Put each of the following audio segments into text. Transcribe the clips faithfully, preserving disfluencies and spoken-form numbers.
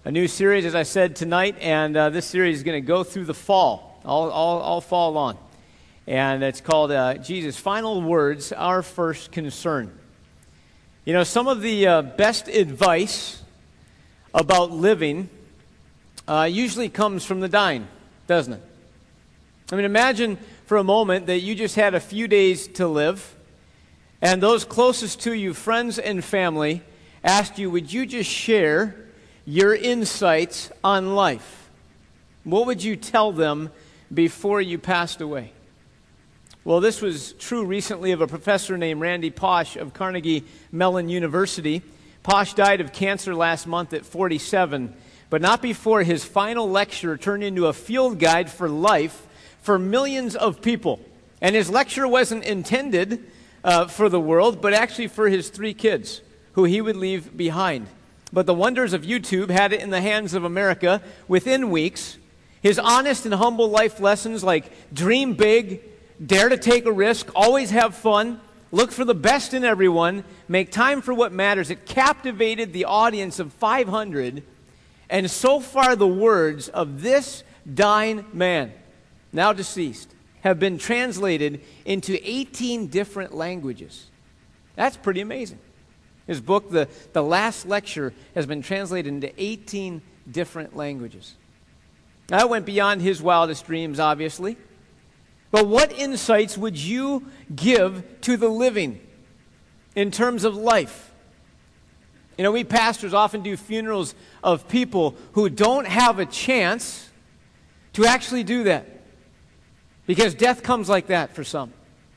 a new series, as I said, tonight, and uh, this series is going to go through the fall, all, all, all fall long. And it's called uh, Jesus' Final Words, Our First Concern. You know, some of the uh, best advice about living uh, usually comes from the dying, doesn't it? I mean, imagine for a moment that you just had a few days to live, and those closest to you, friends and family, asked you, would you just share your insights on life? What would you tell them before you passed away? Well, this was true recently of a professor named Randy Pausch of Carnegie Mellon University. Pausch died of cancer last month at forty-seven, but not before his final lecture turned into a field guide for life for millions of people. And his lecture wasn't intended uh, for the world, but actually for his three kids, who he would leave behind. But the wonders of YouTube had it in the hands of America within weeks. His honest and humble life lessons like dream big, dare to take a risk, always have fun, look for the best in everyone, make time for what matters. It captivated the audience of five hundred, and so far the words of this dying man, now deceased, have been translated into eighteen different languages. That's pretty amazing. His book, the, the Last Lecture, has been translated into eighteen different languages. Now, that went beyond his wildest dreams, obviously. But what insights would you give to the living in terms of life? You know, we pastors often do funerals of people who don't have a chance to actually do that, because death comes like that for some.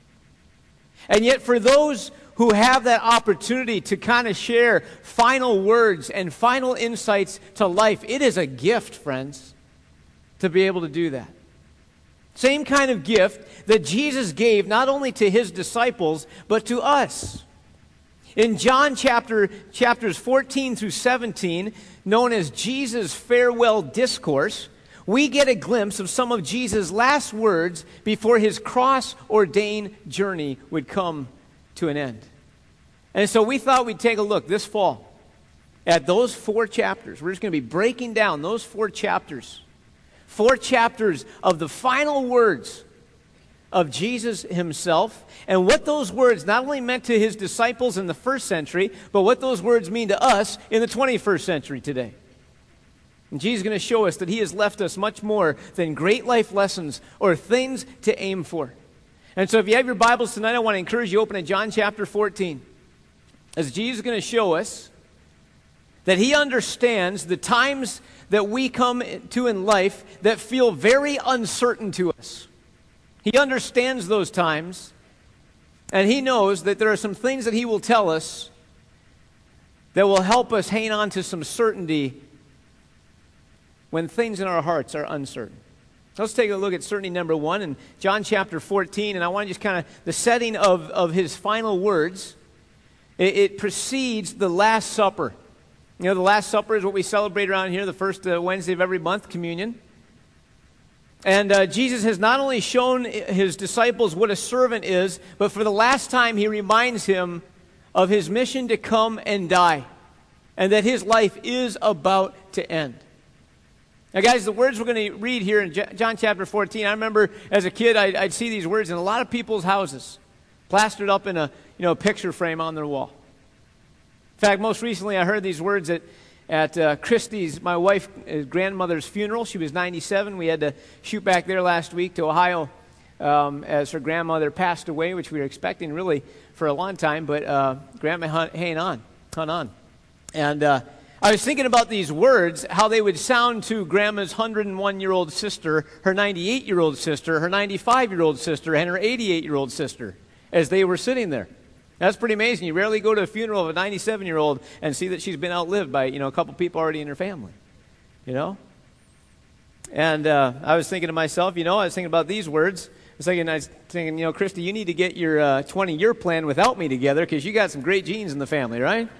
And yet for those who have that opportunity to kind of share final words and final insights to life, it is a gift, friends, to be able to do that. Same kind of gift that Jesus gave not only to his disciples, but to us. In John chapter chapters fourteen through seventeen, known as Jesus' farewell discourse, we get a glimpse of some of Jesus' last words before his cross-ordained journey would come to an end. And so we thought we'd take a look this fall at those four chapters. We're just going to be breaking down those four chapters. Four chapters of the final words of Jesus himself, and what those words not only meant to his disciples in the first century, but what those words mean to us in the twenty-first century today. And Jesus is going to show us that he has left us much more than great life lessons or things to aim for. And so if you have your Bibles tonight, I want to encourage you to open to John chapter fourteen. As Jesus is going to show us that he understands the times that we come to in life that feel very uncertain to us. He understands those times, and he knows that there are some things that he will tell us that will help us hang on to some certainty when things in our hearts are uncertain. Let's take a look at certainty number one in John chapter fourteen, and I want to just kind of, the setting of, of his final words, it, it precedes the Last Supper. You know, the Last Supper is what we celebrate around here, the first uh, Wednesday of every month, communion. And uh, Jesus has not only shown his disciples what a servant is, but for the last time he reminds him of his mission to come and die, and that his life is about to end. Now, guys, the words we're going to read here in John chapter fourteen, I remember as a kid, I'd, I'd see these words in a lot of people's houses, plastered up in a you know picture frame on their wall. In fact, most recently I heard these words at, at uh, Christy's, my wife's grandmother's funeral. She was ninety-seven. We had to shoot back there last week to Ohio um, as her grandmother passed away, which we were expecting really for a long time, but uh, Grandma hung, hang on, hung on. And uh, I was thinking about these words, how they would sound to Grandma's one hundred and one-year-old sister, her ninety-eight-year-old sister, her ninety-five-year-old sister, and her eighty-eight-year-old sister as they were sitting there. That's pretty amazing. You rarely go to a funeral of a ninety-seven-year-old and see that she's been outlived by, you know, a couple people already in her family, you know? And uh, I was thinking to myself, you know, I was thinking about these words. I was thinking, I was thinking, you know, Christy, you need to get your uh, twenty-year plan without me together because you got some great genes in the family, right?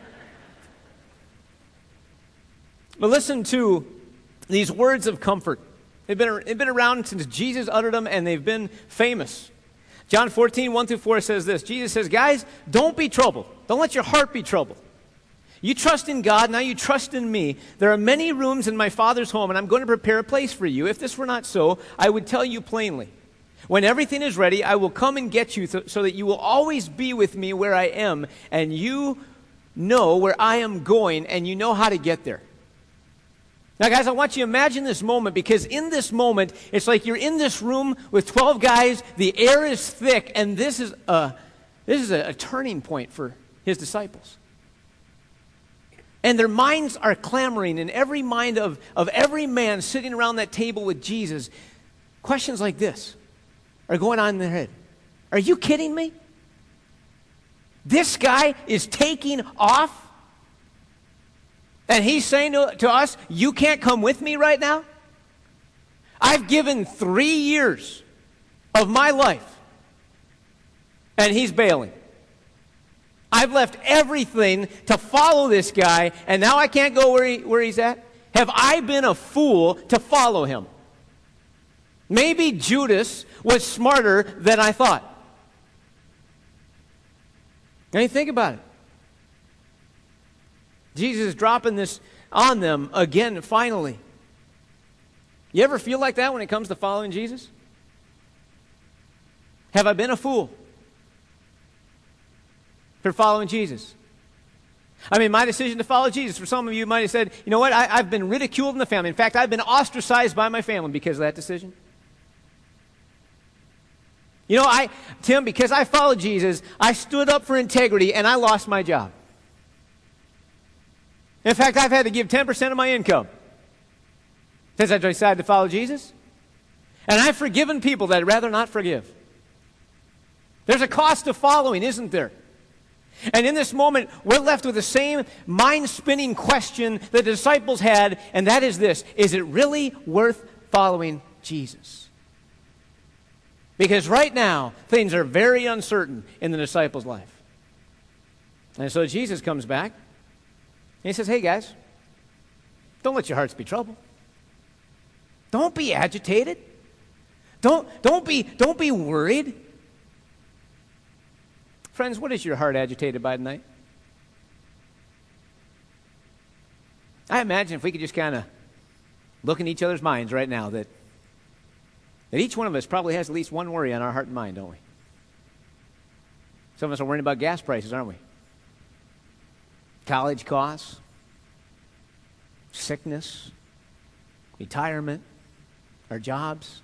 But listen to these words of comfort. They've been, they've been around since Jesus uttered them, and they've been famous. John fourteen, one through four says this. Jesus says, guys, don't be troubled. Don't let your heart be troubled. You trust in God, now you trust in me. There are many rooms in my Father's home, and I'm going to prepare a place for you. If this were not so, I would tell you plainly. When everything is ready, I will come and get you th- so that you will always be with me where I am, and you know where I am going, and you know how to get there. Now, guys, I want you to imagine this moment, because in this moment, it's like you're in this room with twelve guys, the air is thick, and this is a, this is a, a turning point for his disciples. And their minds are clamoring, in every mind of, of every man sitting around that table with Jesus, questions like this are going on in their head. Are you kidding me? This guy is taking off? And he's saying to, to us, you can't come with me right now? I've given three years of my life, and he's bailing. I've left everything to follow this guy, and now I can't go where, he, where he's at? Have I been a fool to follow him? Maybe Judas was smarter than I thought. Now you think about it. Jesus is dropping this on them again, finally. You ever feel like that when it comes to following Jesus? Have I been a fool for following Jesus? I mean, my decision to follow Jesus, for some of you might have said, you know what, I, I've been ridiculed in the family. In fact, I've been ostracized by my family because of that decision. You know, I, Tim, because I followed Jesus, I stood up for integrity and I lost my job. In fact, I've had to give ten percent of my income since I decided to follow Jesus. And I've forgiven people that I'd rather not forgive. There's a cost to following, isn't there? And in this moment, we're left with the same mind-spinning question the disciples had, and that is this: is it really worth following Jesus? Because right now, things are very uncertain in the disciples' life. And so Jesus comes back, and he says, hey guys, don't let your hearts be troubled. Don't be agitated. Don't, don't, be, don't be worried. Friends, what is your heart agitated by tonight? I imagine if we could just kind of look in each other's minds right now that, that each one of us probably has at least one worry on our heart and mind, don't we? Some of us are worrying about gas prices, aren't we? College costs, sickness, retirement, our jobs.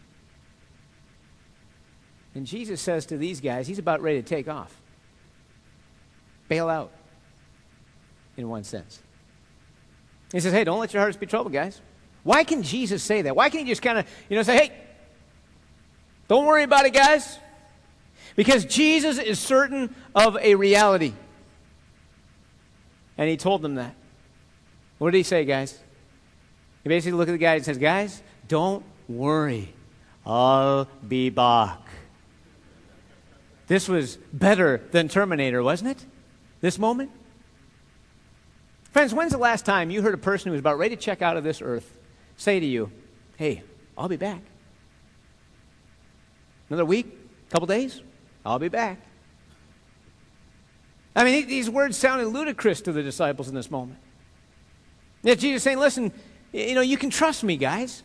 And Jesus says to these guys, he's about ready to take off. Bail out, in one sense. He says, hey, don't let your hearts be troubled, guys. Why can Jesus say that? Why can't he just kind of, you know, say, hey, don't worry about it, guys? Because Jesus is certain of a reality. And he told them that. What did he say, guys? He basically looked at the guys and says, guys, don't worry. I'll be back. This was better than Terminator, wasn't it? This moment? Friends, when's the last time you heard a person who was about ready to check out of this earth say to you, hey, I'll be back. Another week, couple days, I'll be back. I mean, these words sounded ludicrous to the disciples in this moment. Yet Jesus is saying, listen, you know, you can trust me, guys.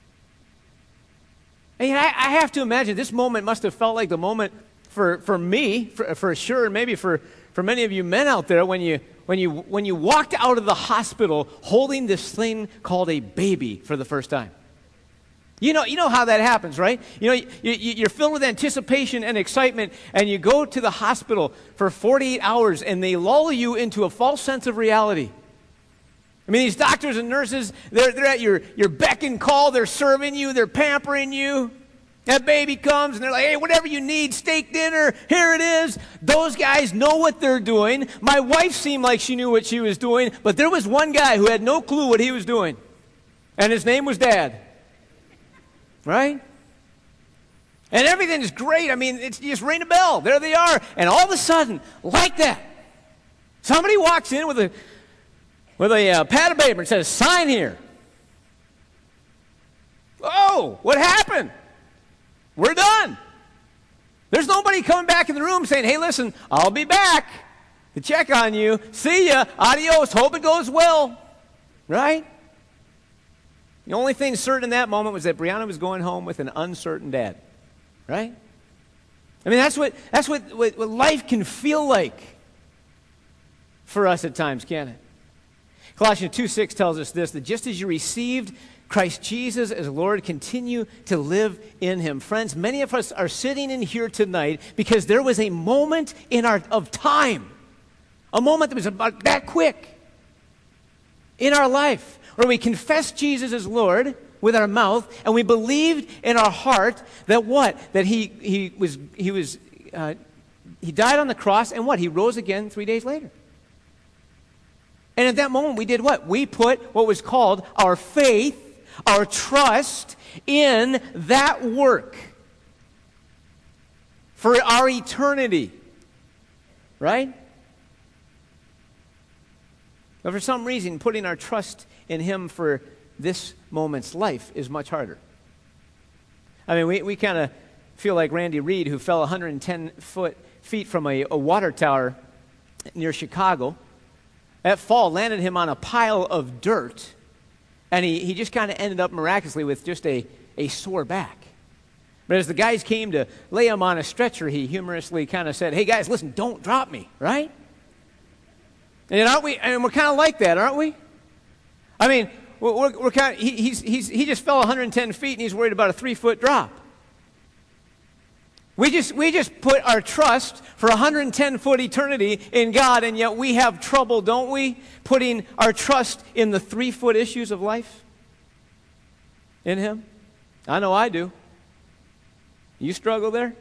And I, I have to imagine this moment must have felt like the moment for, for me, for, for sure, and maybe for, for many of you men out there, when you, when, you, when you walked out of the hospital holding this thing called a baby for the first time. You know, you know how that happens, right? You know, you, you, you're filled with anticipation and excitement, and you go to the hospital for forty-eight hours, and they lull you into a false sense of reality. I mean, these doctors and nurses, they're, they're at your, your beck and call. They're serving you. They're pampering you. That baby comes, and they're like, hey, whatever you need, steak dinner, here it is. Those guys know what they're doing. My wife seemed like she knew what she was doing, but there was one guy who had no clue what he was doing, and his name was Dad. Right? And everything is great. I mean, it's, you just ring a bell. There they are. And all of a sudden, like that, somebody walks in with a with a uh, pad of paper and says, sign here. Oh, what happened? We're done. There's nobody coming back in the room saying, hey, listen, I'll be back. to check on you. See ya. Adios. Hope it goes well. Right? The only thing certain in that moment was that Brianna was going home with an uncertain dad. Right? I mean, that's what that's what, what, what life can feel like for us at times, can't it? Colossians two six tells us this, that just as you received Christ Jesus as Lord, continue to live in him. Friends, many of us are sitting in here tonight because there was a moment in our of time, a moment that was about that quick in our life where we confessed Jesus as Lord with our mouth and we believed in our heart that what? That he he was he was uh, he died on the cross and what? He rose again three days later. And at that moment we did what? We put what was called our faith, our trust in that work for our eternity. Right? But for some reason, putting our trust in him for this moment's life is much harder. I mean, we, we kind of feel like Randy Reed, who fell one hundred ten foot, feet from a, a water tower near Chicago. That fall landed him on a pile of dirt, and he, he just kind of ended up miraculously with just a, a sore back. But as the guys came to lay him on a stretcher, he humorously kind of said, hey guys, listen, don't drop me, right? And aren't we? And we're kind of like that, aren't we? I mean, we're, we're kind of, he, he's, he's, he just fell one hundred ten feet, and he's worried about a three-foot drop. We just, we just put our trust for one hundred ten foot eternity in God, and yet we have trouble, don't we, putting our trust in the three-foot issues of life in him? I know I do. You struggle there?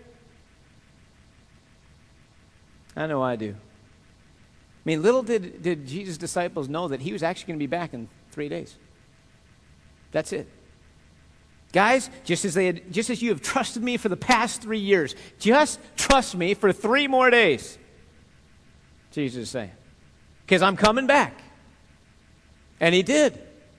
I know I do. I mean, little did, did Jesus' disciples know that he was actually going to be back in three days. That's it. Guys, just as they had, just as you have trusted me for the past three years, just trust me for three more days. Jesus is saying. Because I'm coming back. And he did.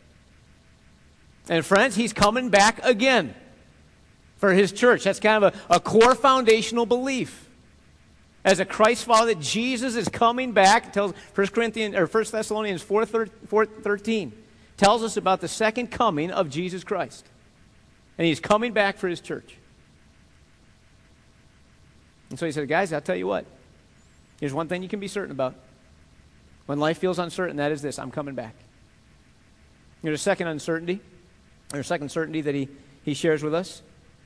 And friends, he's coming back again for his church. That's kind of a, a core foundational belief. As a Christ follower, that Jesus is coming back. It tells First Corinthians or First Thessalonians four thirteen tells us about the second coming of Jesus Christ. And he's coming back for his church. And so he said, guys, I'll tell you what. Here's one thing you can be certain about. When life feels uncertain, that is this: I'm coming back. There's a second uncertainty, or a second certainty that he, he shares with us.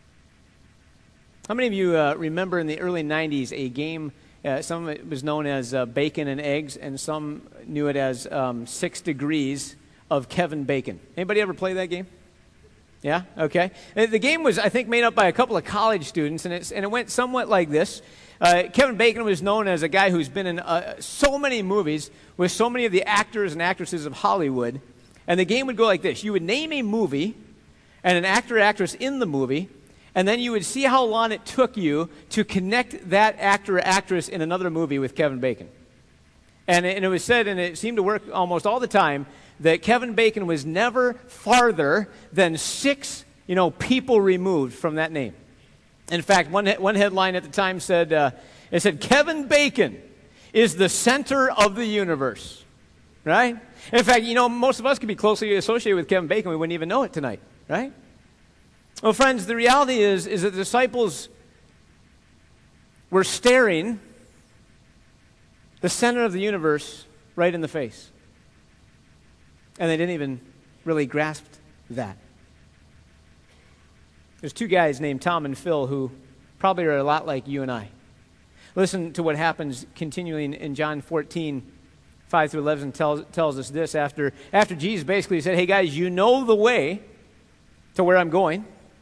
How many of you uh, remember in the early nineties a game, uh, some of it was known as uh, Bacon and Eggs, and some knew it as um, Six Degrees of Kevin Bacon. Anybody ever play that game? Yeah? Okay. The game was, I think, made up by a couple of college students, and, it's, and it went somewhat like this. Uh, Kevin Bacon was known as a guy who's been in uh, so many movies with so many of the actors and actresses of Hollywood, and the game would go like this. You would name a movie and an actor or actress in the movie, and then you would see how long it took you to connect that actor or actress in another movie with Kevin Bacon. And it, and it was said, and it seemed to work almost all the time, that Kevin Bacon was never farther than six, you know, people removed from that name. In fact, one one headline at the time said, uh, it said, Kevin Bacon is the center of the universe. Right? In fact, you know, most of us could be closely associated with Kevin Bacon. We wouldn't even know it tonight. Right? Well, friends, the reality is, is that the disciples were staring the center of the universe right in the face. And they didn't even really grasp that. There's two guys named Tom and Phil who probably are a lot like you and I. Listen to what happens continuing in John fourteen, five through eleven tells, tells us this. After, after Jesus basically said, hey guys, you know the way to where I'm going.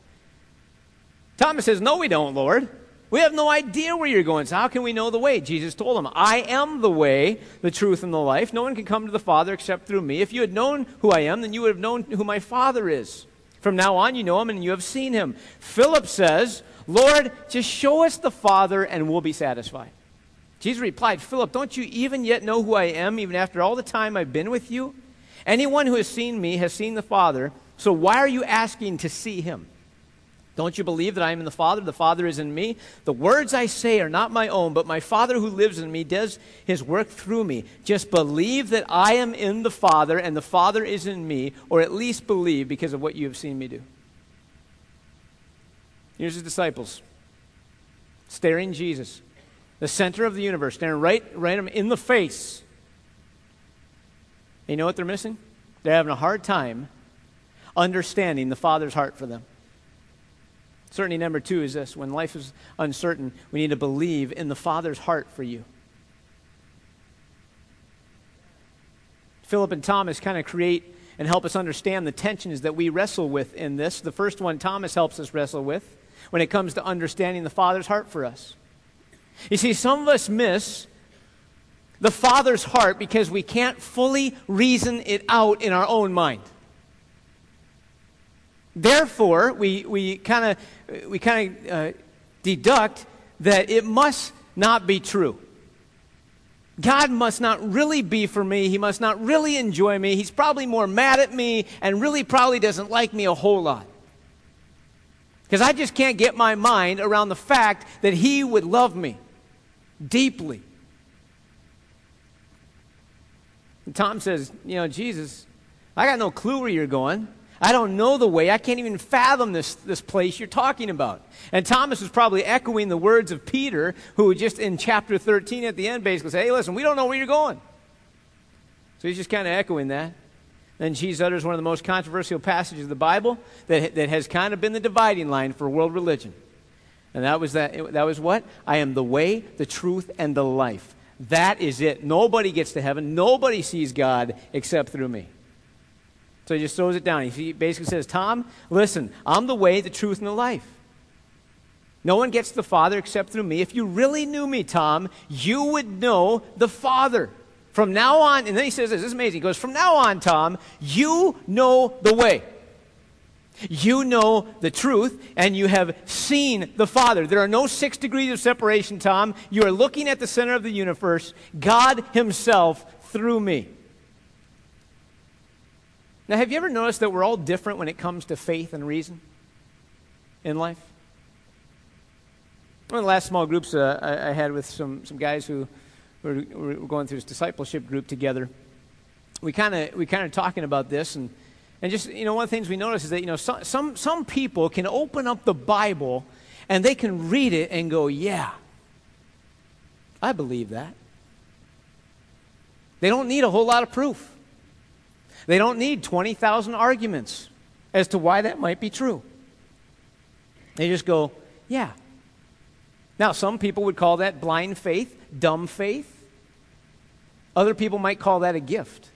Thomas says, no we don't, Lord. We have no idea where you're going, so how can we know the way? Jesus told him, I am the way, the truth, and the life. No one can come to the Father except through me. If you had known who I am, then you would have known who my Father is. From now on, you know him and you have seen him. Philip says, Lord, just show us the Father and we'll be satisfied. Jesus replied, Philip, don't you even yet know who I am, even after all the time I've been with you? Anyone who has seen me has seen the Father, so why are you asking to see him? Don't you believe that I am in the Father, the Father is in me? The words I say are not my own, but my Father who lives in me does his work through me. Just believe that I am in the Father and the Father is in me, or at least believe because of what you have seen me do. Here's his disciples, staring Jesus, the center of the universe, staring right, right him in the face. And you know what they're missing? They're having a hard time understanding the Father's heart for them. Certainty number two is this: when life is uncertain, we need to believe in the Father's heart for you. Philip and Thomas kind of create and help us understand the tensions that we wrestle with in this. The first one Thomas helps us wrestle with when it comes to understanding the Father's heart for us. You see, some of us miss the Father's heart because we can't fully reason it out in our own mind. Therefore, we we kind of we kind of uh, deduct that it must not be true. God must not really be for me. He must not really enjoy me. He's probably more mad at me and really probably doesn't like me a whole lot. Because I just can't get my mind around the fact that he would love me deeply. And Tom says, you know, Jesus, I got no clue where you're going. I don't know the way. I can't even fathom this, this place you're talking about. And Thomas was probably echoing the words of Peter, who just in chapter thirteen at the end basically said, hey, listen, we don't know where you're going. So he's just kind of echoing that. Then Jesus utters one of the most controversial passages of the Bible that, that has kind of been the dividing line for world religion. And that was that. That was what? I am the way, the truth, and the life. That is it. Nobody gets to heaven. Nobody sees God except through me. So he just throws it down. He basically says, Tom, listen, I'm the way, the truth, and the life. No one gets to the Father except through me. If you really knew me, Tom, you would know the Father. From now on, and then he says this, this is amazing. He goes, from now on, Tom, you know the way. You know the truth, and you have seen the Father. There are no six degrees of separation, Tom. You are looking at the center of the universe, God himself through me. Now, have you ever noticed that we're all different when it comes to faith and reason in life? One of the last small groups uh, I, I had with some, some guys who were, were going through this discipleship group together, we kind of we kind of talking about this, and and just, you know, one of the things we notice is that, you know, some some some people can open up the Bible and they can read it and go, yeah, I believe that. They don't need a whole lot of proof. They don't need twenty thousand arguments as to why that might be true. They just go, yeah. Now, some people would call that blind faith, dumb faith. Other people might call that a gift.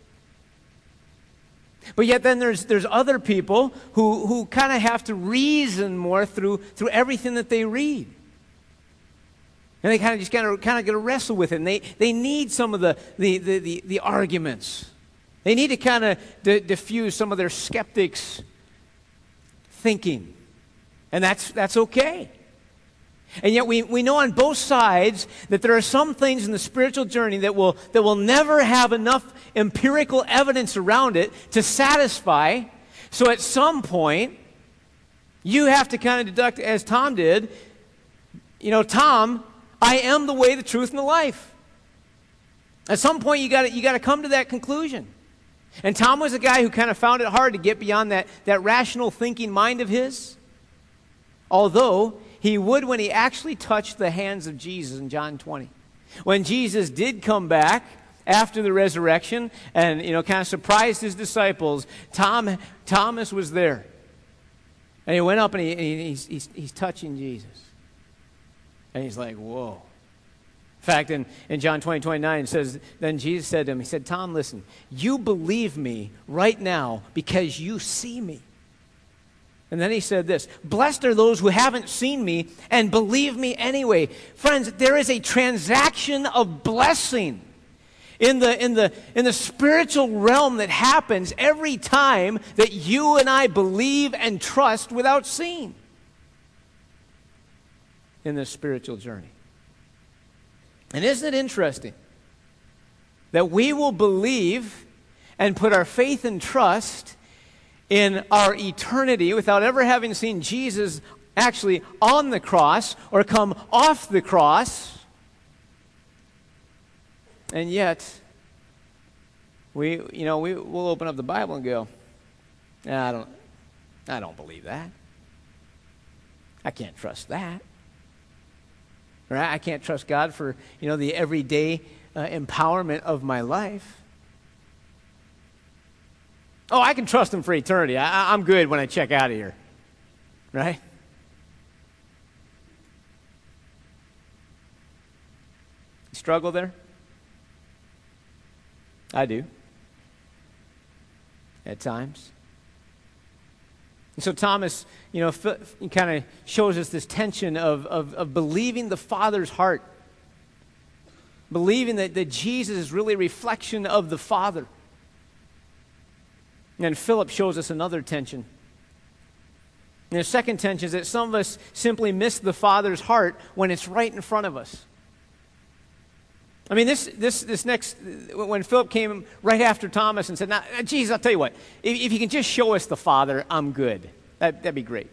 But yet then there's there's other people who, who kind of have to reason more through through everything that they read. And they kind of just kind of kind of got to wrestle with it. And they, they need some of the the, the, the, the arguments. They need to kind of d- diffuse some of their skeptics' thinking. And that's that's okay. And yet we, we know on both sides that there are some things in the spiritual journey that will that will never have enough empirical evidence around it to satisfy. So at some point, you have to kind of deduct, as Tom did, you know, Tom, I am the way, the truth, and the life. At some point, you got you got to come to that conclusion. And Tom was a guy who kind of found it hard to get beyond that, that rational thinking mind of his. Although he would when he actually touched the hands of Jesus in John twenty. When Jesus did come back after the resurrection and, you know, kind of surprised his disciples, Tom, Thomas was there. And he went up and, he, and he, he's, he's, he's touching Jesus. And he's like, whoa. In fact, in, in John twenty, twenty-nine, it says, then Jesus said to him, he said, Tom, listen, you believe me right now because you see me. And then he said this, blessed are those who haven't seen me and believe me anyway. Friends, there is a transaction of blessing in the, in the, in the spiritual realm that happens every time that you and I believe and trust without seeing in this spiritual journey. And isn't it interesting that we will believe and put our faith and trust in our eternity without ever having seen Jesus actually on the cross or come off the cross. And yet, we, you know, we, we'll open up the Bible and go, nah, I don't, I don't believe that. I can't trust that. Right? I can't trust God for, you know, the everyday uh, empowerment of my life. Oh, I can trust Him for eternity. I, I'm good when I check out of here. Right? You struggle there? I do. At times. And so Thomas, you know, kind of shows us this tension of, of, of believing the Father's heart. Believing that, that Jesus is really a reflection of the Father. And Philip shows us another tension. And the second tension is that some of us simply miss the Father's heart when it's right in front of us. I mean, this this this next, when Philip came right after Thomas and said, now, Jesus, I'll tell you what, if, if you can just show us the Father, I'm good. That, that'd be great.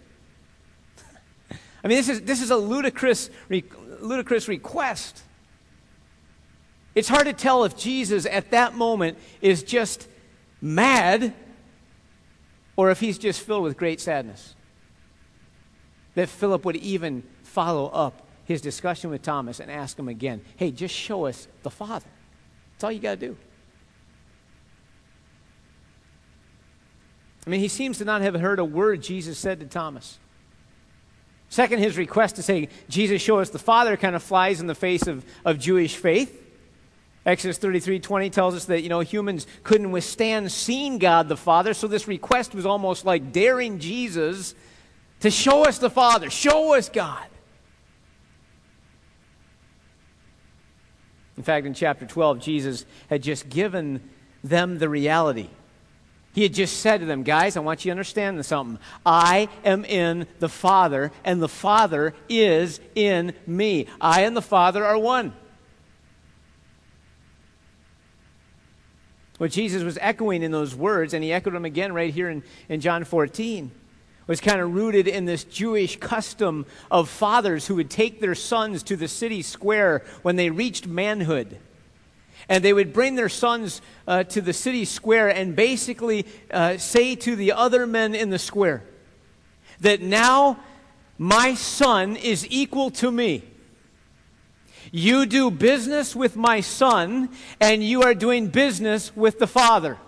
I mean, this is this is a ludicrous, ludicrous request. It's hard to tell if Jesus at that moment is just mad or if he's just filled with great sadness. That Philip would even follow up his discussion with Thomas and ask him again, hey, just show us the Father. That's all you got to do. I mean, he seems to not have heard a word Jesus said to Thomas. Second, his request to say, Jesus, show us the Father, kind of flies in the face of, of Jewish faith. Exodus thirty-three twenty tells us that, you know, humans couldn't withstand seeing God the Father, so this request was almost like daring Jesus to show us the Father, show us God. In fact, in chapter twelve, Jesus had just given them the reality. He had just said to them, guys, I want you to understand something. I am in the Father, and the Father is in me. I and the Father are one. What Jesus was echoing in those words, and he echoed them again right here in, in John fourteen, was kind of rooted in this Jewish custom of fathers who would take their sons to the city square when they reached manhood. And they would bring their sons uh, to the city square and basically uh, say to the other men in the square that now my son is equal to me. You do business with my son, and you are doing business with the Father.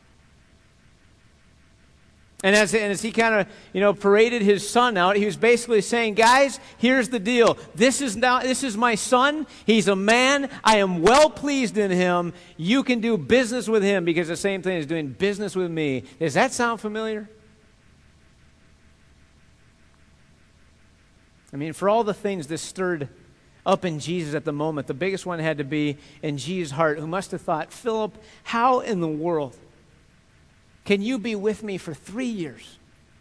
And as, and as he kind of, you know, paraded his son out, he was basically saying, guys, here's the deal. This is now, this is my son. He's a man. I am well pleased in him. You can do business with him because the same thing is doing business with me. Does that sound familiar? I mean, for all the things this stirred up in Jesus at the moment, the biggest one had to be in Jesus' heart, who must have thought, Philip, how in the world can you be with me for three years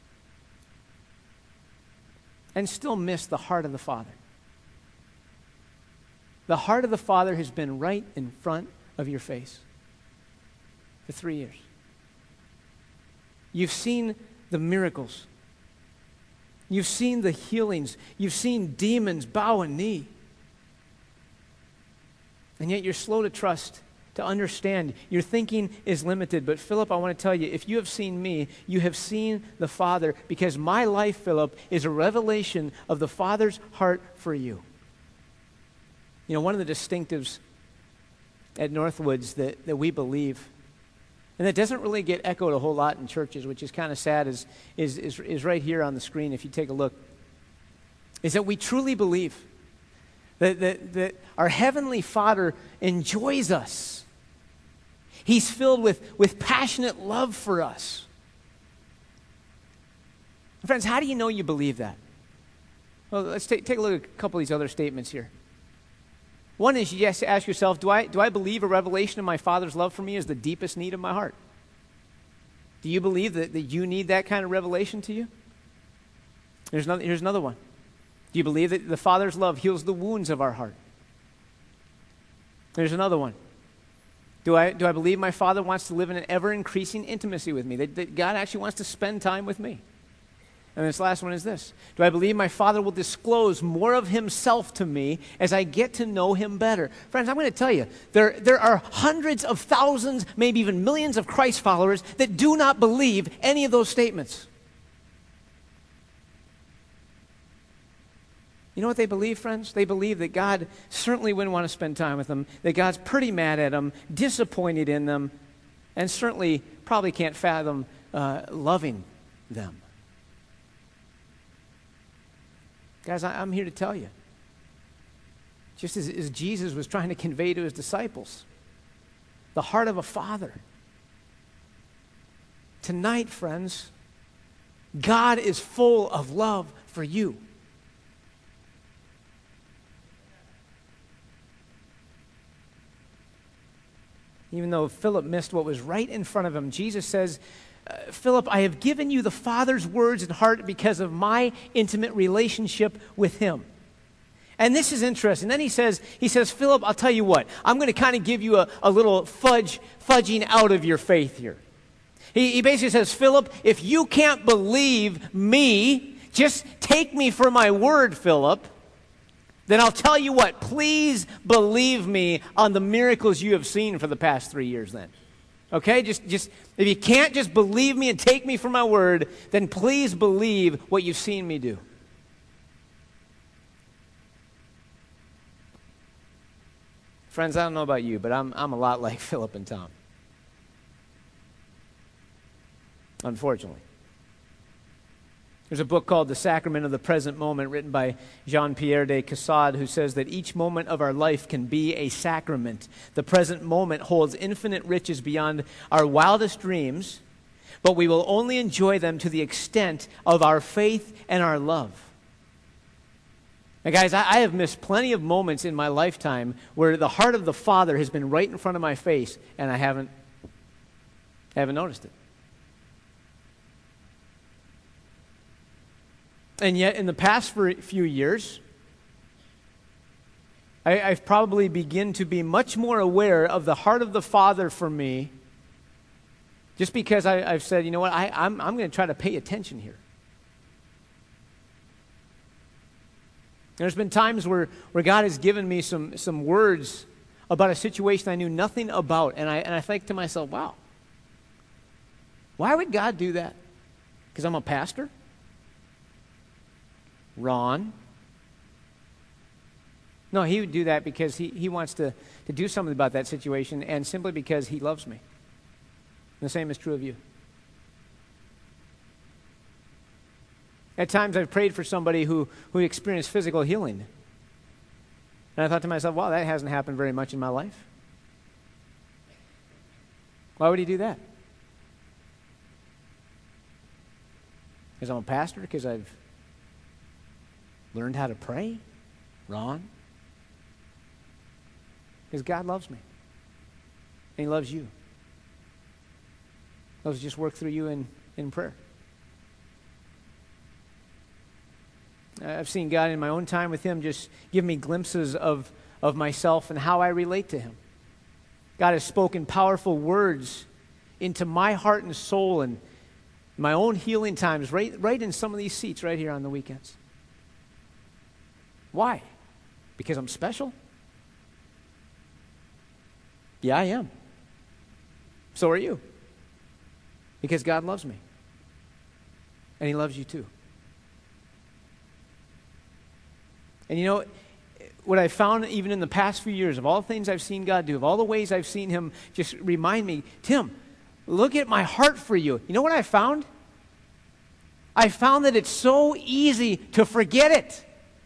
and still miss the heart of the Father? The heart of the Father has been right in front of your face for three years. You've seen the miracles. You've seen the healings. You've seen demons bow a knee. And yet you're slow to trust, to understand. Your thinking is limited. But Philip, I want to tell you, if you have seen me, you have seen the Father, because my life, Philip, is a revelation of the Father's heart for you. You know, one of the distinctives at Northwoods that, that we believe, and that doesn't really get echoed a whole lot in churches, which is kind of sad, is, is, is, is right here on the screen if you take a look, is that we truly believe That, that, that our Heavenly Father enjoys us. He's filled with, with passionate love for us. Friends, how do you know you believe that? Well, let's take, take a look at a couple of these other statements here. One is you have to ask yourself, do I, do I believe a revelation of my Father's love for me is the deepest need of my heart? Do you believe that, that you need that kind of revelation to you? Here's another, here's another one. Do you believe that the Father's love heals the wounds of our heart? There's another one. Do I, do I believe my Father wants to live in an ever-increasing intimacy with me, that, that God actually wants to spend time with me? And this last one is this. Do I believe my Father will disclose more of himself to me as I get to know him better? Friends, I'm going to tell you, there, there are hundreds of thousands, maybe even millions of Christ followers that do not believe any of those statements. You know what they believe, friends? They believe that God certainly wouldn't want to spend time with them, that God's pretty mad at them, disappointed in them, and certainly probably can't fathom uh, loving them. Guys, I, I'm here to tell you, just as, as Jesus was trying to convey to his disciples, the heart of a father. Tonight, friends, God is full of love for you. Even though Philip missed what was right in front of him, Jesus says, Uh, Philip, I have given you the Father's words and heart because of my intimate relationship with him. And this is interesting. Then he says, he says, Philip, I'll tell you what, I'm going to kind of give you a, a little fudge, fudging out of your faith here. He, he basically says, Philip, if you can't believe me, just take me for my word, Philip. Then I'll tell you what, please believe me on the miracles you have seen for the past three years then. Okay, just, just if you can't just believe me and take me for my word, then please believe what you've seen me do. Friends, I don't know about you, but I'm, I'm a lot like Philip and Tom. Unfortunately. There's a book called The Sacrament of the Present Moment written by Jean-Pierre de Caussade, who says that each moment of our life can be a sacrament. The present moment holds infinite riches beyond our wildest dreams, but we will only enjoy them to the extent of our faith and our love. Now, guys, I, I have missed plenty of moments in my lifetime where the heart of the Father has been right in front of my face, and I haven't, haven't noticed it. And yet, in the past few years, I, I've probably begun to be much more aware of the heart of the Father for me, just because I, I've said, you know what, I, I'm, I'm going to try to pay attention here. There's been times where, where God has given me some, some words about a situation I knew nothing about, and I, and I think to myself, wow, why would God do that? Because I'm a pastor? Ron. No, he would do that because he, he wants to, to do something about that situation, and simply because he loves me. And the same is true of you. At times I've prayed for somebody who, who experienced physical healing. And I thought to myself, wow, that hasn't happened very much in my life. Why would he do that? Because I'm a pastor? Because I've learned how to pray? Ron? Because God loves me. And he loves you. He loves to just work through you in, in prayer. I've seen God in my own time with him just give me glimpses of, of myself and how I relate to him. God has spoken powerful words into my heart and soul and my own healing times right, right in some of these seats right here on the weekends. Why? Because I'm special? Yeah, I am. So are you. Because God loves me. And he loves you too. And you know, what I found even in the past few years, of all the things I've seen God do, of all the ways I've seen him just remind me, Tim, look at my heart for you. You know what I found? I found that it's so easy to forget it.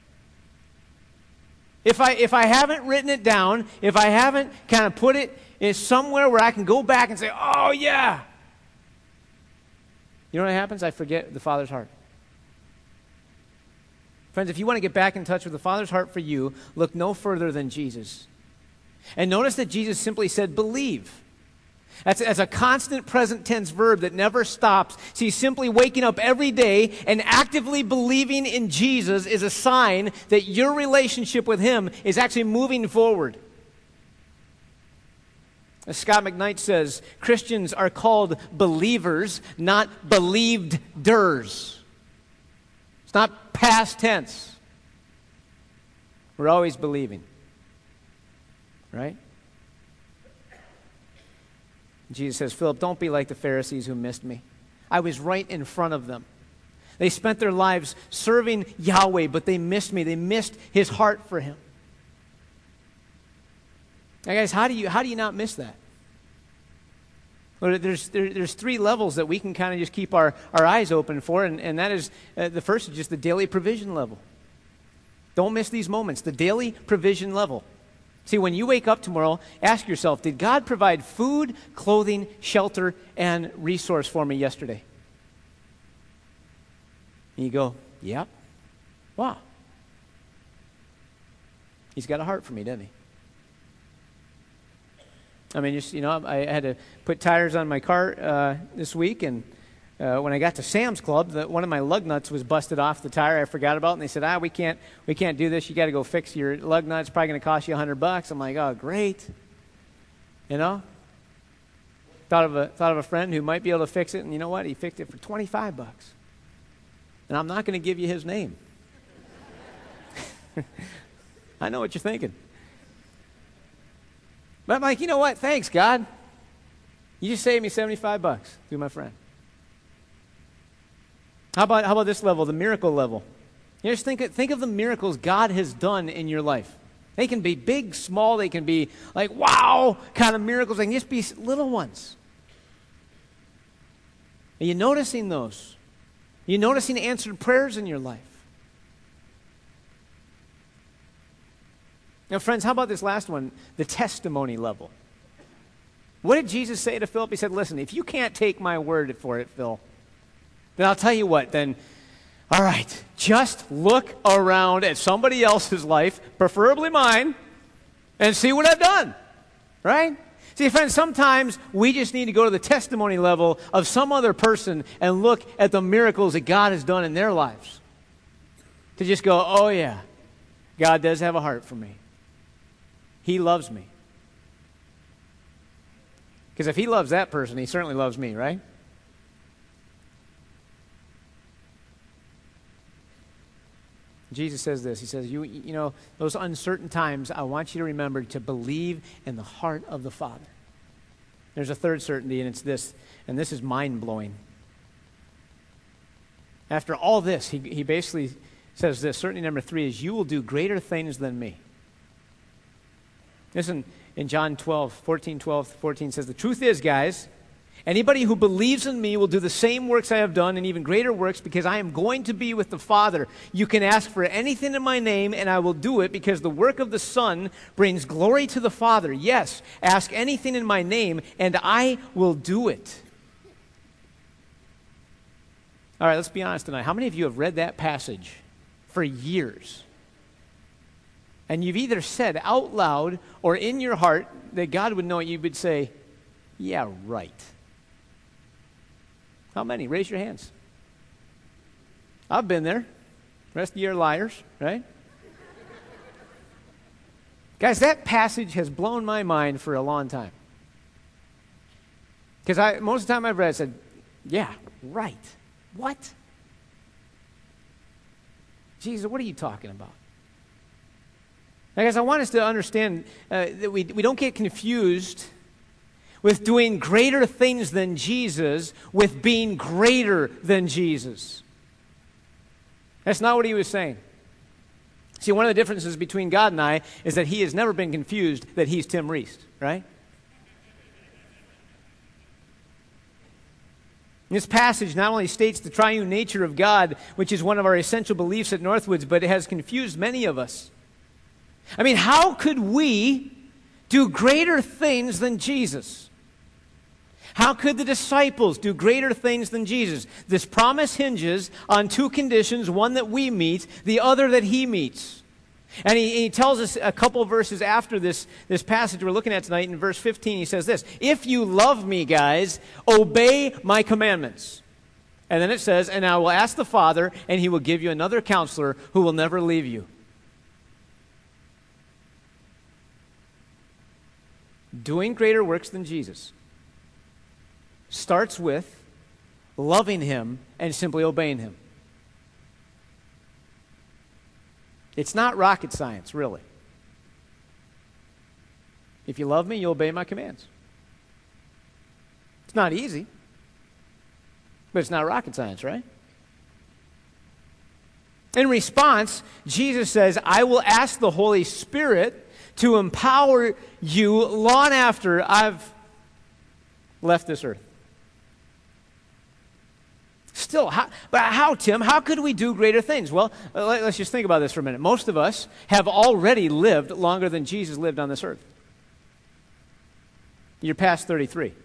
If I if I haven't written it down, if I haven't kind of put it in somewhere where I can go back and say, oh yeah. You know what happens? I forget the Father's heart. Friends, if you want to get back in touch with the Father's heart for you, look no further than Jesus. And notice that Jesus simply said, believe. That's, that's a constant present tense verb that never stops. See, simply waking up every day and actively believing in Jesus is a sign that your relationship with him is actually moving forward. As Scott McKnight says, Christians are called believers, not believed-ders. It's not past tense. We're always believing. Right? Jesus says, Philip, don't be like the Pharisees who missed me. I was right in front of them. They spent their lives serving Yahweh, but they missed me. They missed his heart for him. Now, guys, how do you how do you not miss that? Well, there's there, there's three levels that we can kind of just keep our, our eyes open for, and, and that is, uh, the first is just the daily provision level. Don't miss these moments, the daily provision level. See, when you wake up tomorrow, ask yourself, did God provide food, clothing, shelter, and resource for me yesterday? And you go, yep. Wow. He's got a heart for me, doesn't he? I mean, just, you know, I had to put tires on my car uh, this week, and uh, when I got to Sam's Club, the, one of my lug nuts was busted off the tire I forgot about, and they said, ah, we can't, we can't do this. You got to go fix your lug nut. It's probably going to cost you a hundred bucks. I'm like, oh, great. You know? Thought of a thought of a friend who might be able to fix it, and you know what? He fixed it for twenty-five bucks. And I'm not going to give you his name. I know what you're thinking. But I'm like, you know what? Thanks, God. You just saved me seventy-five bucks through my friend. How about, how about this level, the miracle level? You just think, think of the miracles God has done in your life. They can be big, small. They can be like, wow, kind of miracles. They can just be little ones. Are you noticing those? Are you noticing answered prayers in your life? Now, friends, how about this last one, the testimony level? What did Jesus say to Philip? He said, listen, if you can't take my word for it, Phil, then I'll tell you what, then, all right, just look around at somebody else's life, preferably mine, and see what I've done, right? See, friends, sometimes we just need to go to the testimony level of some other person and look at the miracles that God has done in their lives. To just go, oh yeah, God does have a heart for me. He loves me. Because if he loves that person, he certainly loves me, right? Jesus says this. He says, you, you know, those uncertain times, I want you to remember to believe in the heart of the Father. There's a third certainty, and it's this, and this is mind-blowing. After all this, he, he basically says this. Certainty number three is, you will do greater things than me. Listen, in John twelve, fourteen, twelve, fourteen says, the truth is, guys, anybody who believes in me will do the same works I have done and even greater works because I am going to be with the Father. You can ask for anything in my name and I will do it because the work of the Son brings glory to the Father. Yes, ask anything in my name and I will do it. All right, let's be honest tonight. How many of you have read that passage for years? And you've either said out loud or in your heart that God would know it, you would say, yeah, right. How many? Raise your hands. I've been there. The rest of you are liars, right? Guys, that passage has blown my mind for a long time. Because I most of the time I've read it, I said, yeah, right. What? Jesus, what are you talking about? Now, guys, I want us to understand uh, that we, we don't get confused with doing greater things than Jesus with being greater than Jesus. That's not what he was saying. See, one of the differences between God and I is that he has never been confused that he's Tim Reese, right? This passage not only states the triune nature of God, which is one of our essential beliefs at Northwoods, but it has confused many of us. I mean, how could we do greater things than Jesus? How could the disciples do greater things than Jesus? This promise hinges on two conditions, one that we meet, the other that he meets. And he, he tells us a couple verses after this, this passage we're looking at tonight. In verse fifteen, he says this, if you love me, guys, obey my commandments. And then it says, and I will ask the Father, and he will give you another counselor who will never leave you. Doing greater works than Jesus starts with loving him and simply obeying him. It's not rocket science, really. If you love me, you'll obey my commands. It's not easy, but it's not rocket science, right? In response, Jesus says, I will ask the Holy Spirit to empower you long after I've left this earth. Still, how, but how, Tim? How could we do greater things? Well, let, let's just think about this for a minute. Most of us have already lived longer than Jesus lived on this earth. You're past thirty-three.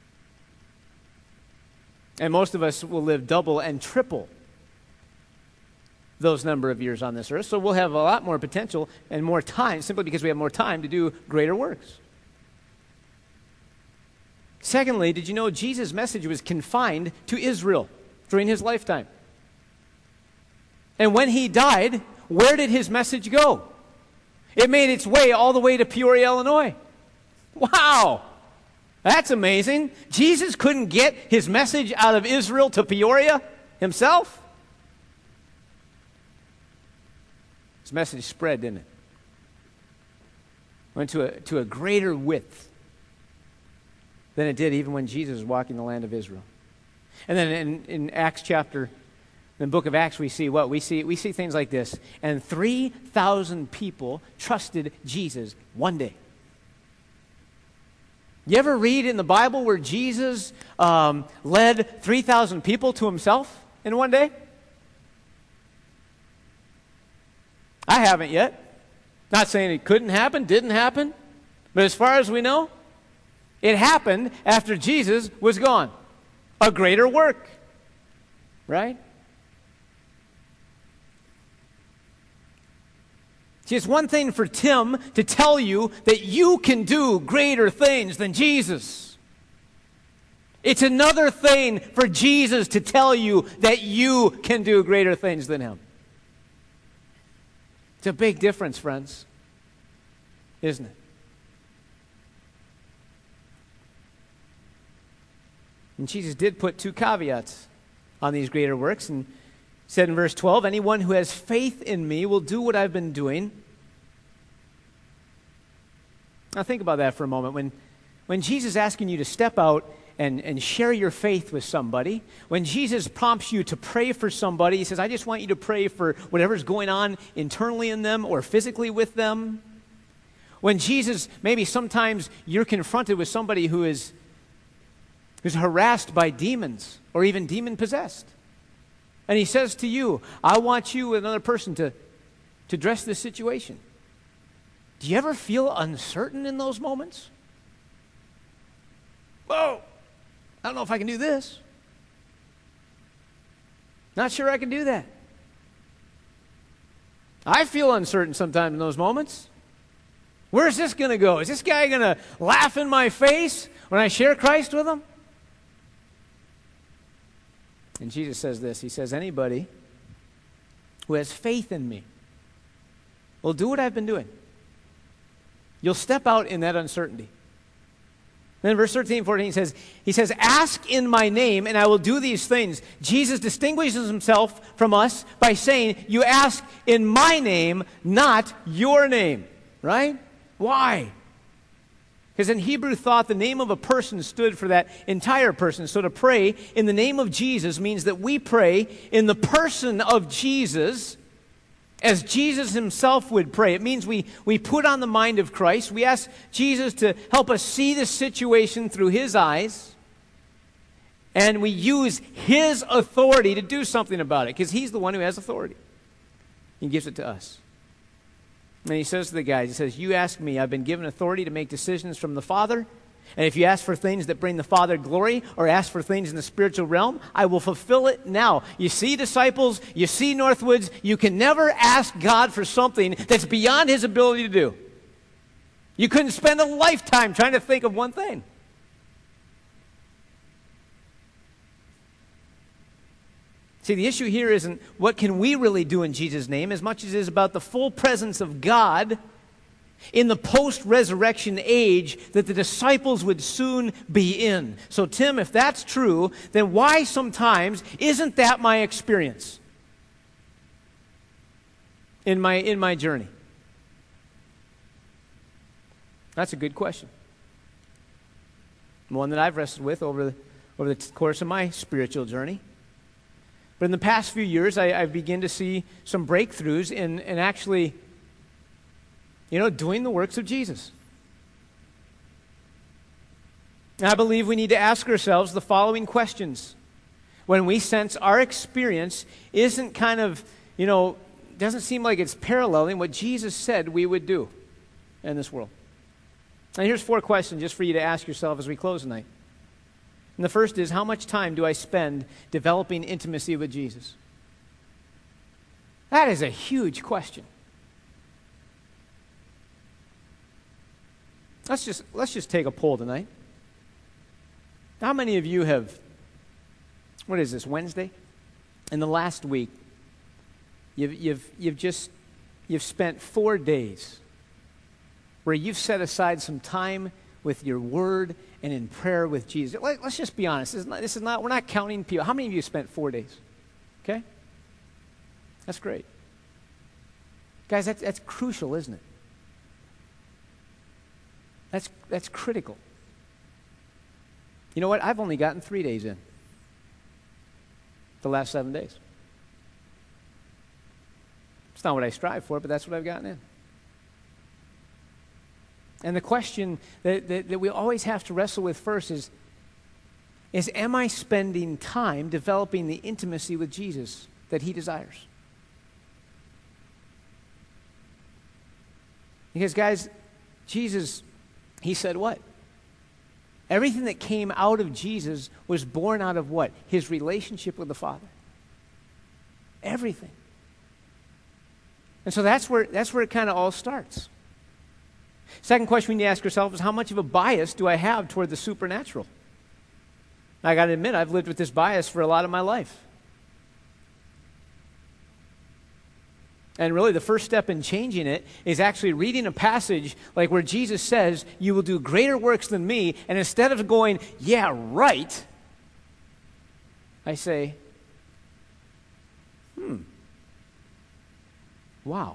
And most of us will live double and triple those number of years on this earth. So we'll have a lot more potential and more time, simply because we have more time to do greater works. Secondly, did you know Jesus' message was confined to Israel during his lifetime? And when he died, where did his message go? It made its way all the way to Peoria, Illinois. Wow! That's amazing. Jesus couldn't get his message out of Israel to Peoria himself? His message spread, didn't it? Went to a, to a greater width than it did even when Jesus was walking the land of Israel. And then in, in Acts chapter, in the book of Acts, we see what? We see, we see things like this. And three thousand people trusted Jesus one day. You ever read in the Bible where Jesus um, led three thousand people to himself in one day? I haven't yet. Not saying it couldn't happen, didn't happen. But as far as we know, it happened after Jesus was gone. A greater work. Right? See, it's one thing for Tim to tell you that you can do greater things than Jesus. It's another thing for Jesus to tell you that you can do greater things than him. It's a big difference, friends, isn't it? And Jesus did put two caveats on these greater works, and said in verse twelve, anyone who has faith in me will do what I've been doing. Now think about that for a moment. When, when Jesus is asking you to step out and, and share your faith with somebody, when Jesus prompts you to pray for somebody, he says, I just want you to pray for whatever's going on internally in them or physically with them. When Jesus, maybe sometimes you're confronted with somebody who is who's harassed by demons or even demon-possessed. And he says to you, I want you and another person to, to address this situation. Do you ever feel uncertain in those moments? Whoa, I don't know if I can do this. Not sure I can do that. I feel uncertain sometimes in those moments. Where's this going to go? Is this guy going to laugh in my face when I share Christ with him? And Jesus says this. He says, anybody who has faith in me will do what I've been doing. You'll step out in that uncertainty. Then verse thirteen, fourteen he says, he says, ask in my name and I will do these things. Jesus distinguishes himself from us by saying, you ask in my name, not your name. Right? Why? Because in Hebrew thought, the name of a person stood for that entire person. So to pray in the name of Jesus means that we pray in the person of Jesus as Jesus himself would pray. It means we, we put on the mind of Christ. We ask Jesus to help us see the situation through his eyes. And we use his authority to do something about it because he's the one who has authority. He gives it to us. And he says to the guys, he says, you ask me, I've been given authority to make decisions from the Father. And if you ask for things that bring the Father glory or ask for things in the spiritual realm, I will fulfill it now. You see, disciples, you see, Northwoods, you can never ask God for something that's beyond his ability to do. You couldn't spend a lifetime trying to think of one thing. See, the issue here isn't what can we really do in Jesus' name as much as it is about the full presence of God in the post-resurrection age that the disciples would soon be in. So, Tim, if that's true, then why sometimes isn't that my experience in my, in my journey? That's a good question. One that I've wrestled with over the, over the course of my spiritual journey. But in the past few years, I, I've begun to see some breakthroughs in, in actually, you know, doing the works of Jesus. And I believe we need to ask ourselves the following questions when we sense our experience isn't kind of, you know, doesn't seem like it's paralleling what Jesus said we would do in this world. And here's four questions just for you to ask yourself as we close tonight. And the first is, how much time do I spend developing intimacy with Jesus? That is a huge question. Let's just, let's just take a poll tonight. How many of you have, what is this, Wednesday? In the last week, you've, you've, you've just, you've spent four days where you've set aside some time with your word and in prayer with Jesus. Let, let's just be honest. This is, not, this is not, we're not counting people. How many of you spent four days? Okay? That's great. Guys, that's, that's crucial, isn't it? That's, that's critical. You know what? I've only gotten three days in the last seven days. It's not what I strive for, but that's what I've gotten in. And the question that, that, that we always have to wrestle with first is, is am I spending time developing the intimacy with Jesus that he desires? Because, guys, Jesus, he said what? Everything that came out of Jesus was born out of what? His relationship with the Father. Everything. And so that's where, that's where it kind of all starts. Second question we need to ask ourselves is, how much of a bias do I have toward the supernatural? I got to admit, I've lived with this bias for a lot of my life. And really the first step in changing it is actually reading a passage like where Jesus says, you will do greater works than me, and instead of going, yeah, right, I say, hmm, wow.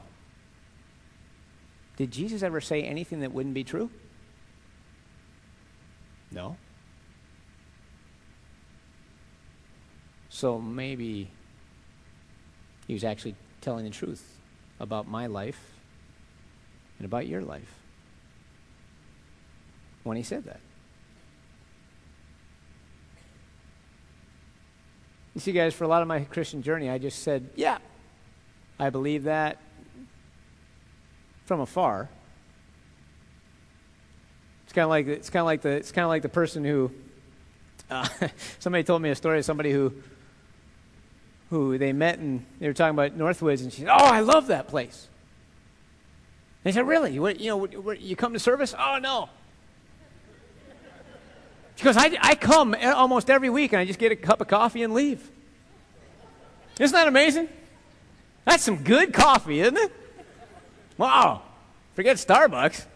Did Jesus ever say anything that wouldn't be true? No. So maybe he was actually telling the truth about my life and about your life when he said that. You see, guys, for a lot of my Christian journey, I just said, yeah, I believe that from afar. It's kind of like it's kind of like the it's kind of like the person who uh, somebody told me a story of somebody who who they met and they were talking about Northwoods, and she said, "Oh, I love that place." And they said, "Really? What, you know, what, what, you come to service?" "Oh, no." She goes, I, I come almost every week, and I just get a cup of coffee and leave." Isn't that amazing? That's some good coffee, isn't it? Wow. Forget Starbucks.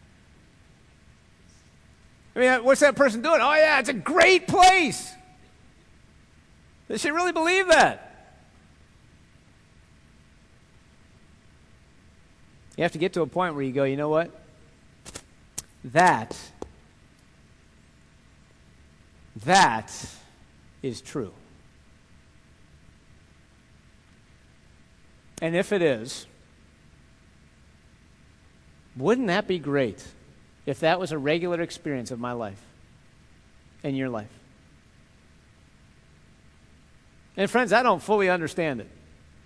I mean, what's that person doing? Oh, yeah, it's a great place. Does she really believe that? You have to get to a point where you go, you know what? That, that is true. And if it is, wouldn't that be great if that was a regular experience of my life and your life? And friends, I don't fully understand it,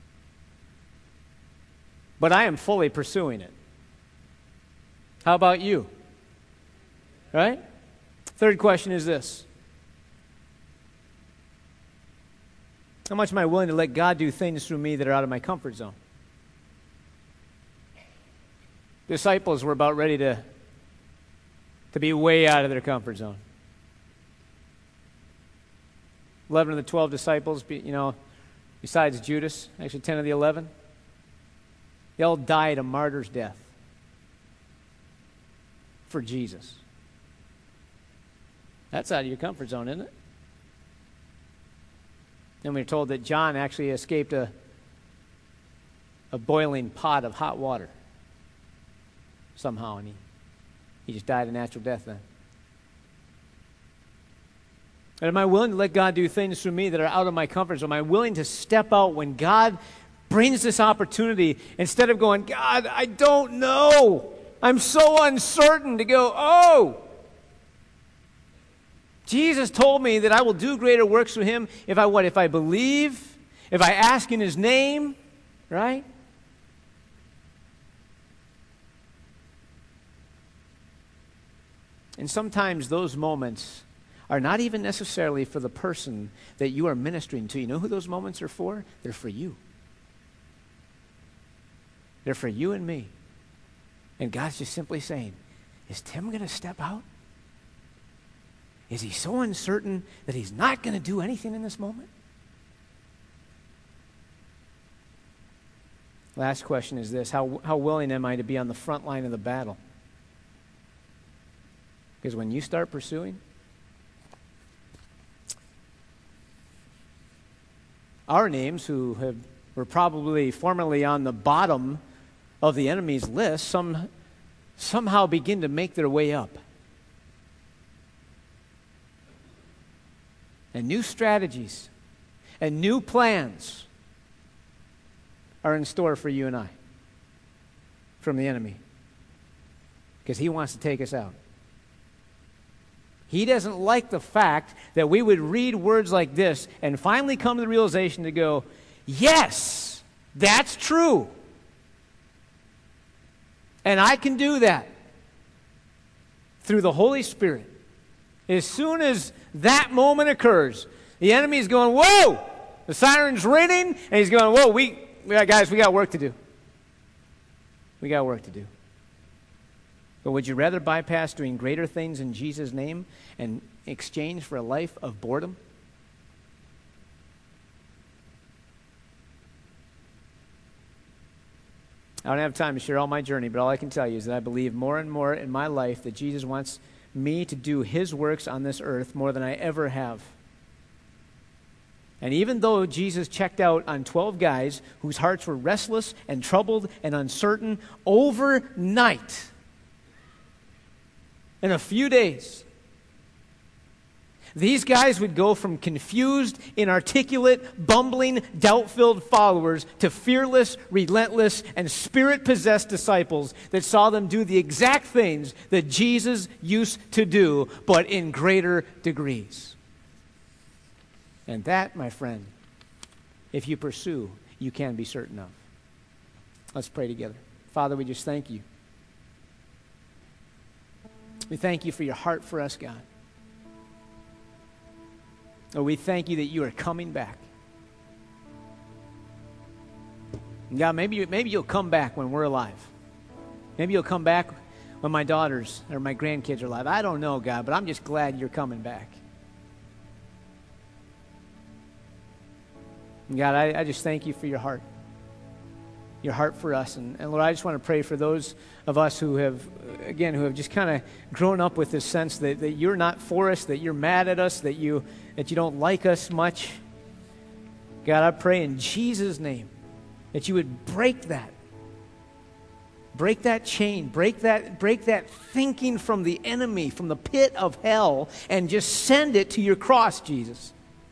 but I am fully pursuing it. How about you? Right? Third question is this: how much am I willing to let God do things through me that are out of my comfort zone? Disciples were about ready to, to be way out of their comfort zone. Eleven of the twelve disciples, you know, besides Judas, actually ten of the eleven, they all died a martyr's death for Jesus. That's out of your comfort zone, isn't it? And we're told that John actually escaped a, a boiling pot of hot water somehow, and he, he just died a natural death then. And am I willing to let God do things through me that are out of my comfort zone? Am I willing to step out when God brings this opportunity instead of going, God, I don't know. I'm so uncertain, to go, oh, Jesus told me that I will do greater works for him if I what? If I believe, if I ask in his name, right? And sometimes those moments are not even necessarily for the person that you are ministering to. You know who those moments are for? They're for you. They're for you and me. And God's just simply saying, is Tim going to step out? Is he so uncertain that he's not going to do anything in this moment? Last question is this. How, how willing am I to be on the front line of the battle? Because when you start pursuing, our names, who have, were probably formerly on the bottom of the enemy's list, some, somehow begin to make their way up. And new strategies and new plans are in store for you and I from the enemy, because he wants to take us out. He doesn't like the fact that we would read words like this and finally come to the realization to go, yes, that's true. And I can do that through the Holy Spirit. As soon as that moment occurs, the enemy is going, whoa! The siren's ringing, and he's going, whoa, we, we got, guys, we got work to do. We got work to do. But would you rather bypass doing greater things in Jesus' name and exchange for a life of boredom? I don't have time to share all my journey, but all I can tell you is that I believe more and more in my life that Jesus wants me to do his works on this earth more than I ever have. And even though Jesus checked out on twelve guys whose hearts were restless and troubled and uncertain overnight, in a few days, these guys would go from confused, inarticulate, bumbling, doubt-filled followers to fearless, relentless, and spirit-possessed disciples that saw them do the exact things that Jesus used to do, but in greater degrees. And that, my friend, if you pursue, you can be certain of. Let's pray together. Father, we just thank you. We thank you for your heart for us, God. Oh, we thank you that you are coming back. And God, maybe, you, maybe you'll come back when we're alive. Maybe you'll come back when my daughters or my grandkids are alive. I don't know, God, but I'm just glad you're coming back. And God, I, I just thank you for your heart. Your heart for us. And, and Lord, I just want to pray for those of us who have, again, who have just kind of grown up with this sense that, that you're not for us, that you're mad at us, that you, that you don't like us much. God, I pray in Jesus' name that you would break that. Break that chain. Break that, break that thinking from the enemy, from the pit of hell, and just send it to your cross, Jesus.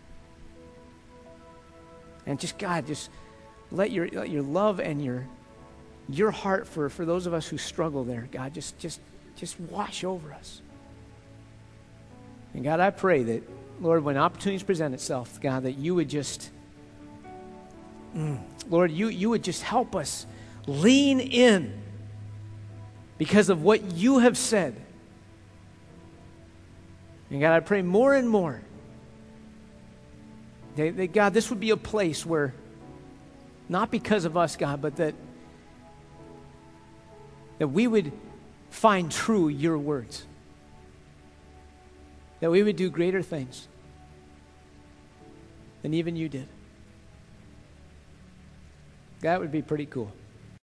And just, God, just let your, let your love and your, your heart for, for those of us who struggle there, God, just, just, just wash over us. And God, I pray that, Lord, when opportunities present itself, God, that you would just, mm, Lord, you, you would just help us lean in because of what you have said. And God, I pray more and more that, that God, this would be a place where, not because of us, God, but that, that we would find true your words. That we would do greater things than even you did. That would be pretty cool.